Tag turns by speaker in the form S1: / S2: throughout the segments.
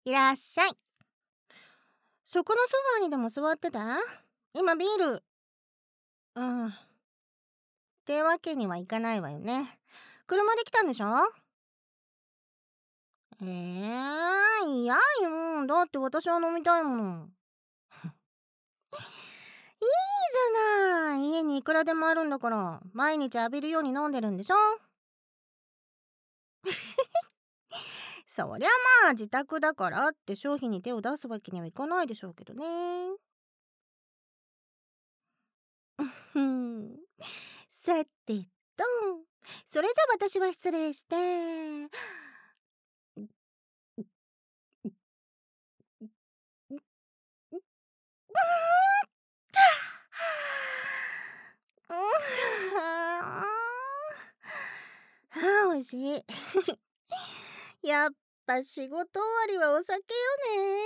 S1: いらっしゃい。そこのソファーにでも座ってた？今ビール。ってわけにはいかないわよね。車で来たんでしょ？嫌よ。だって私は飲みたいもの。いいじゃない。家にいくらでもあるんだから。毎日浴びるように飲んでるんでしょ？そりゃまあ自宅だからって商品に手を出すわけにはいかないでしょうけどね。ふん。さてと、それじゃ私は失礼して。おいしい。やっぱ仕事終わりはお酒よね。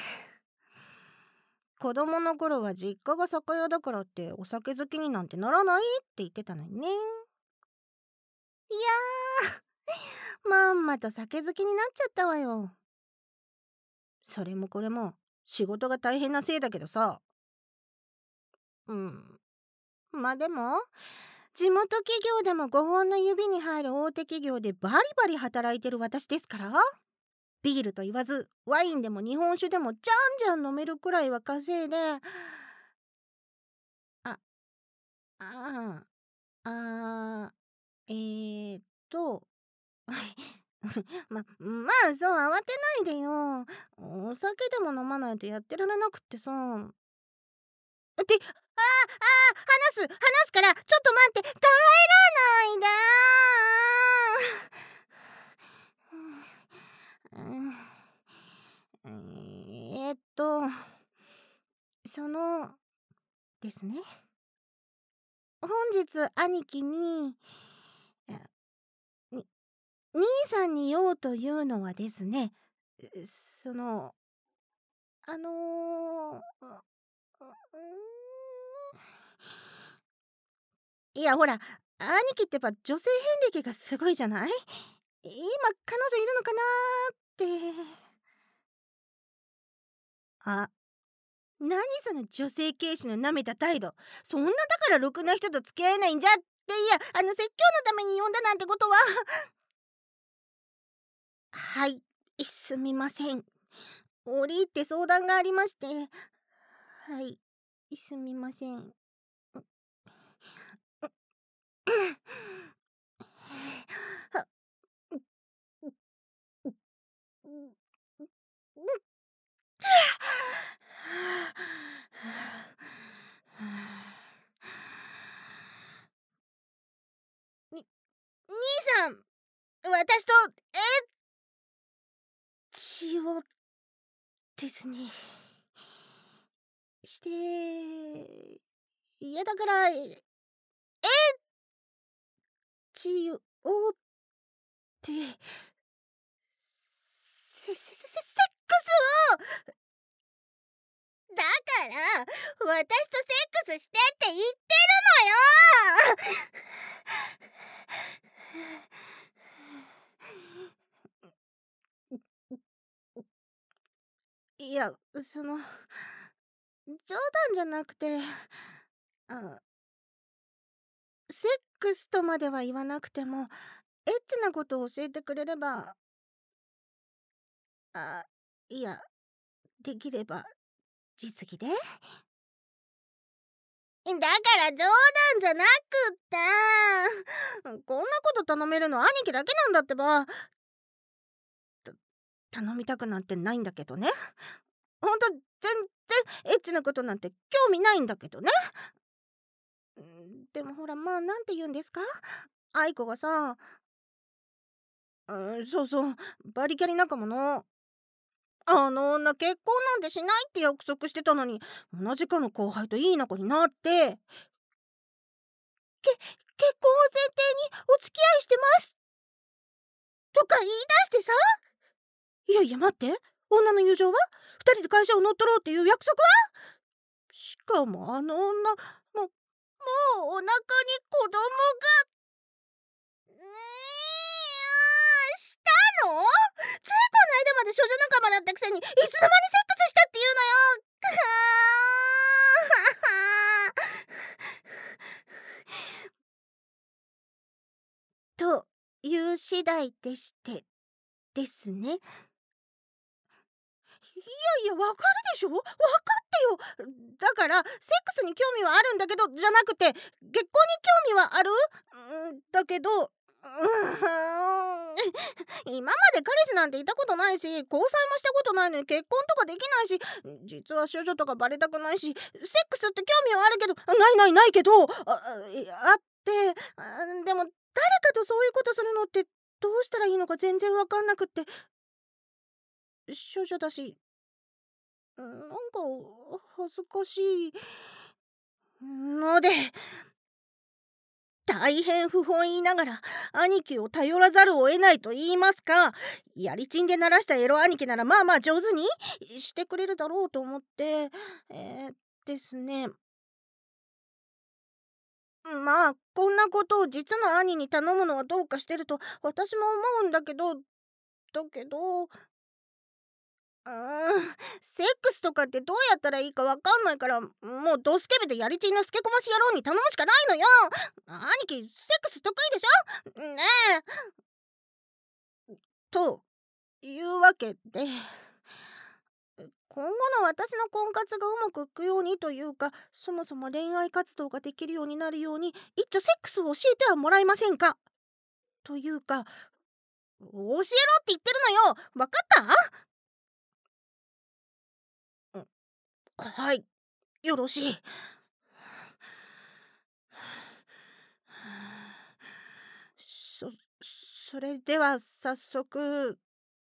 S1: 子供の頃は実家が酒屋だからってお酒好きになんてならないって言ってたのにね。いやまんまと酒好きになっちゃったわよ。それもこれも仕事が大変なせいだけどさ。まあでも地元企業でも5本の指に入る大手企業でバリバリ働いてる私ですから、ビールと言わずワインでも日本酒でもじゃんじゃん飲めるくらいは稼いで、あああえーっとまあそう慌てないでよ。お酒でも飲まないとやってられなくってさ。話すからちょっと待って、帰らないで。えーっとそのですね、本日兄貴にに兄さんに用というのはですね、そのあのー、いやほら、兄貴ってば女性遍歴がすごいじゃない？今彼女いるのかなーって。あ、何その女性軽視の舐めた態度。そんなだからろくな人と付き合えないんじゃって。いや、説教のために呼んだなんてことははい、すみません。折り入って相談がありまして。はい、すみません。兄さん、私と血をですね、していやだから血をってセックスをだから私とセックスしてって言ってるのよ。いや、冗談じゃなくて、あセックスとまでは言わなくてもエッチなことを教えてくれれば、あいやできれば実技で。だから冗談じゃなくってこんなこと頼めるの兄貴だけなんだってば。頼みたくなんてないんだけどね。ほんと全然エッチなことなんて興味ないんだけどね。でもほらまあなんて言うんですか、愛子がさ、そうそうバリキャリ仲間のあの女結婚なんてしないって約束してたのに、同じ科の後輩といい仲になって結婚を前提にお付き合いしてますとか言い出してさ。いやいや待って、女の友情は二人で会社を乗っ取ろうっていう約束は。しかもあの女もうお腹に子供がしたの？ついこの間まで処女仲間だったくせにいつの間にセックスしたって言うのよ。という次第でしてですね。いやわかるでしょ、わかってよ。だからセックスに興味はあるんだけどじゃなくて、結婚に興味はあるだけど、今まで彼氏なんていたことないし、交際もしたことないのに結婚とかできないし、実は処女とかバレたくないし、セックスって興味はあるけど、ないけど、あって、でも誰かとそういうことするのってどうしたらいいのか全然わかんなくって、処女だし、なんか恥ずかしいので、大変不本意ながら兄貴を頼らざるを得ないと言いますか、やりちんで鳴らしたエロ兄貴ならまあ上手にしてくれるだろうと思って、ですね。まあこんなことを実の兄に頼むのはどうかしてると私も思うんだけど、セックスとかってどうやったらいいかわかんないから、もうドスケベでやりちんのスケコマし野郎に頼むしかないのよ。兄貴セックス得意でしょねえ。というわけで、今後の私の婚活がうまくいくようにというか、そもそも恋愛活動ができるようになるように一丁セックスを教えてはもらえませんか。というか、教えろって言ってるのよ。わかった？はい、よろしい。そそれでは早速。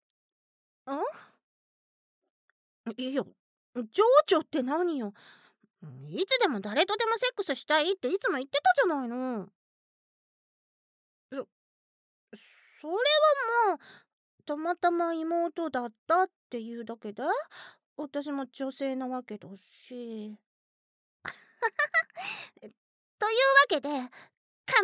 S1: いや、情緒って何よ。いつでも誰とでもセックスしたいっていつも言ってたじゃないの。そそれはもうたまたま妹だったっていうだけで、私も女性なわけだし。というわけで、カ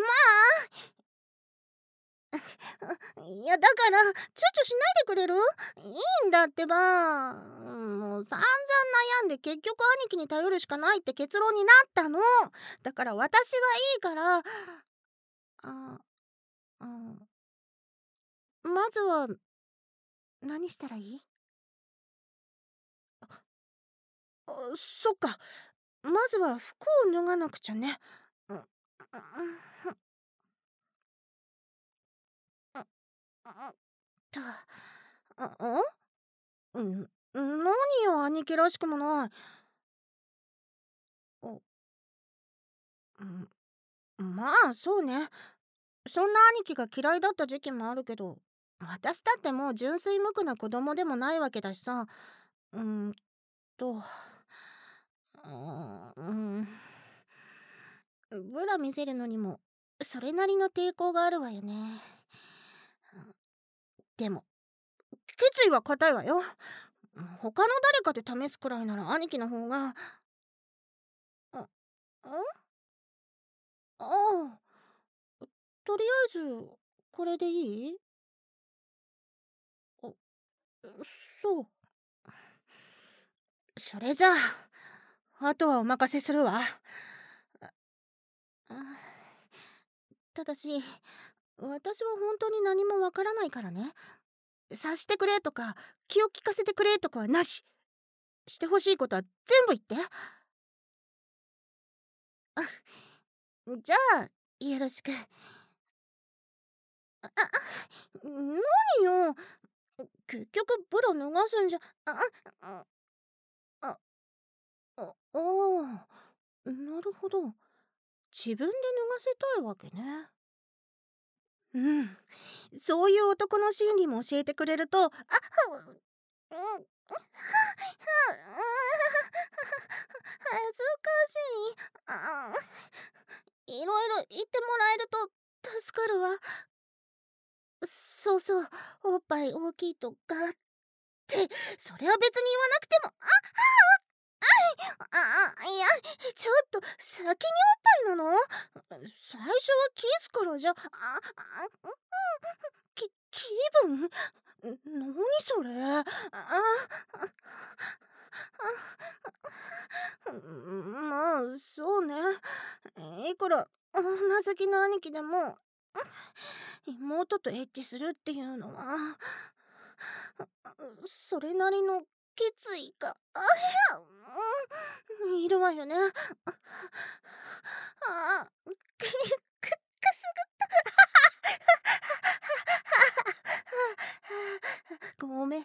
S1: いやだから、ちょしないでくれる？いいんだってば。もう散々悩んで結局兄貴に頼るしかないって結論になったの。だから私はいいから、あ、うん、まずは何したらいい？そっか。まずは服を脱がなくちゃね。うん、うん、うん、と、何よ兄貴らしくもない。おまあそうね。そんな兄貴が嫌いだった時期もあるけど、私だってもう純粋無垢な子供でもないわけだしさ。うーんと、うん、ブラ見せるのにもそれなりの抵抗があるわよね。でも決意は固いわよ。他の誰かで試すくらいなら兄貴の方が。あ、ああ、とりあえずこれでいい？あ、そう。それじゃあ、あとはお任せするわ。あただし、私は本当に何もわからないからね。察してくれとか、気を利かせてくれとかはなし。してほしいことは全部言って。じゃあ、よろしく。何よ。結局ブラ脱がすんじゃ、あ、あ、なるほど。自分で脱がせたいわけね。うん。そういう男の心理も教えてくれると、うん、恥ずかしい。いろいろ言ってもらえると助かるわ。そうそう、おっぱい大きいとかって、それは別に言わなくても、いや、ちょっと先におっぱいなの？最初はキスからじゃ、気分？ 何それ。まあそうね。いくら女好きな兄貴でも妹とエッチするっていうのはそれなりの決意がいるわよね。くすぐごめん。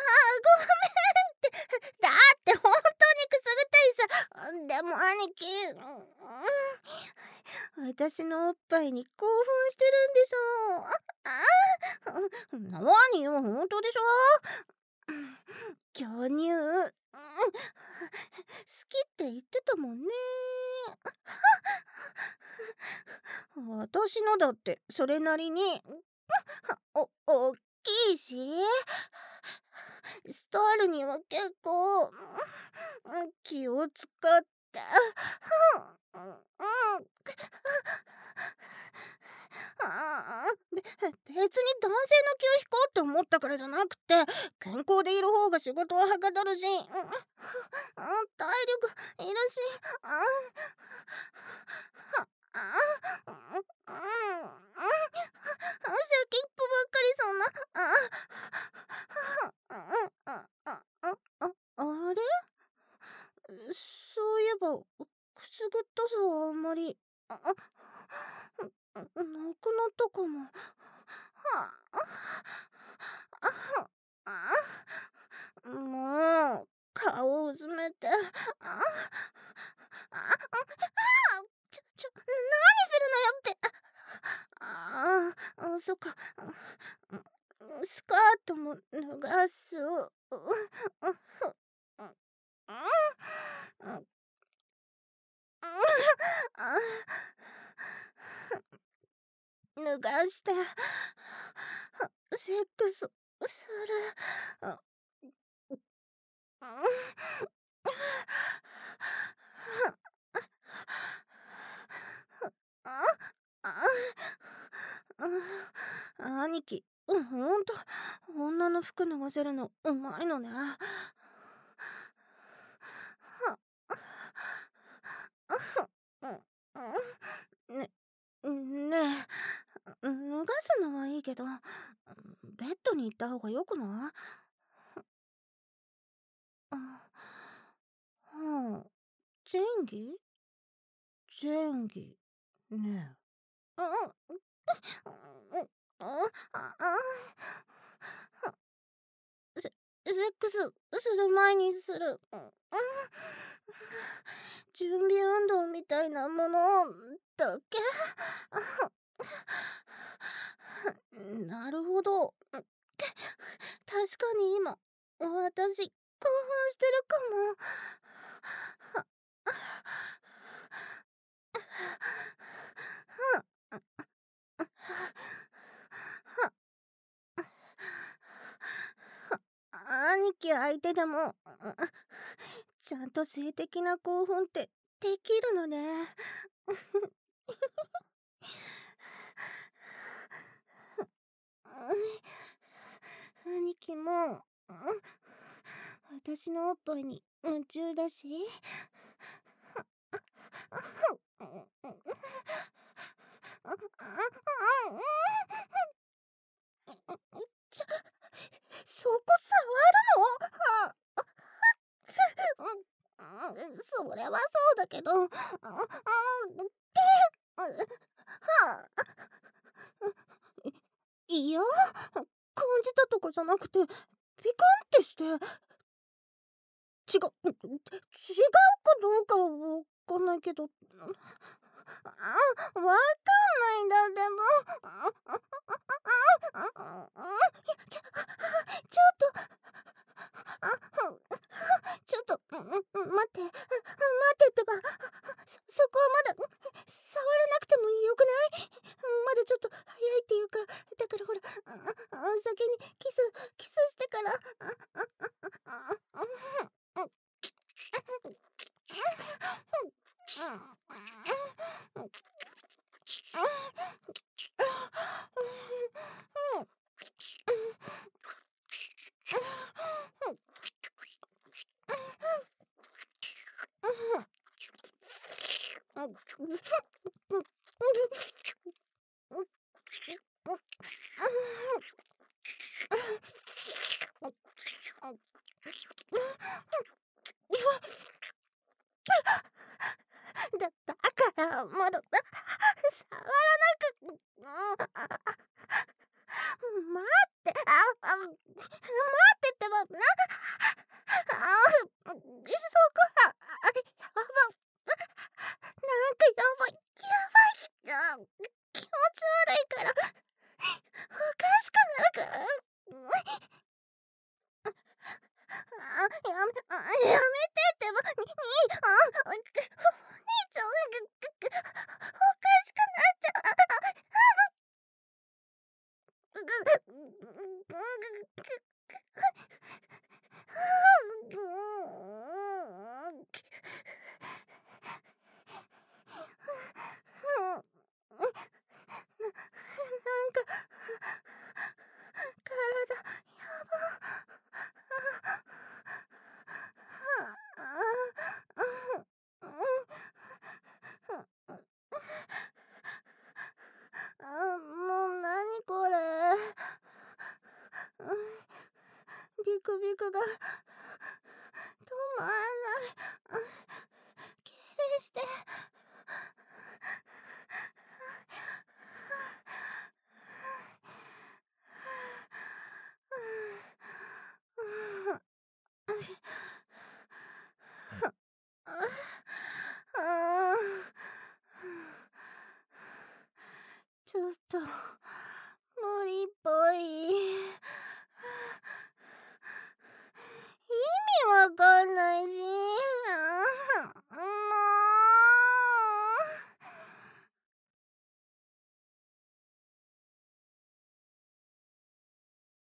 S1: だって本当にくすぐったいさ。でも兄貴、私のおっぱいに興奮してるんでしょ。何よ、本当でしょ。巨乳、好きって言ってたもんね。私のだってそれなりに大きいし、スタイルには結構気を使って、別に男性の気を引こうって思ったからじゃなくて、健康でいる方が仕事ははかどるし、体力いるし、先っぽばっかりそんな、あれ、そういえばくすぐったさはあんまりなくなったかも。もう顔をうずめて。何するのよって。そっか。スカートも脱がす。脱がしてセックスする。兄貴、ほんと女の服脱がせるのうまいのね。ねねえ、脱がすのはいいけど、ベッドに行った方がよくない？前儀前儀ねえ。セックスする前にする。準備運動みたいなものだけ。なるほど。確かに今、私、興奮してるかも。兄貴相手でも、ちゃんと性的な興奮ってできるのね。兄貴も私のおっぱいに夢中だし。そこ触るの？それはそうだけど、いや、感じたとかじゃなくて、ピカンってして、違うかどうかはわかんないけど、わかんないんだ、でも。ちょっと、ちょっと、待ってってば、そこはまだ、触らなくてもよくない？まだちょっと早いっていうか、だからほら、先にキスしてから。 だからまだ触らなく待って待ってってばそこやばなんかやばい気持ち悪いからおかしくなるからやめてってばお兄ちゃんおかしくなっちゃなんか体やもう何これビクビクが